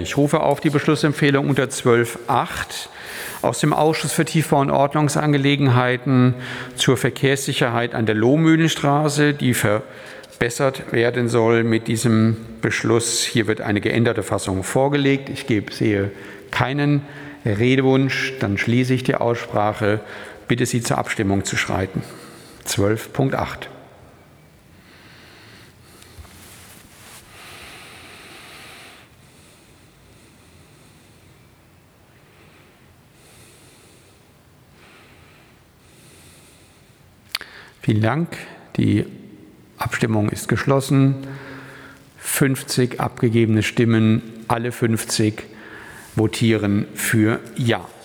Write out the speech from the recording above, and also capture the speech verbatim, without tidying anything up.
Ich rufe auf die Beschlussempfehlung unter zwölf Punkt acht aus dem Ausschuss für Tiefbau- und Ordnungsangelegenheiten zur Verkehrssicherheit an der Lohmühlenstraße, die verbessert werden soll mit diesem Beschluss. Hier wird eine geänderte Fassung vorgelegt. Ich gebe, sehe keinen Redewunsch. Dann schließe ich die Aussprache. Bitte Sie zur Abstimmung zu schreiten. zwölf Punkt acht. Vielen Dank. Die Abstimmung ist geschlossen. fünfzig abgegebene Stimmen, alle fünfzig votieren für Ja.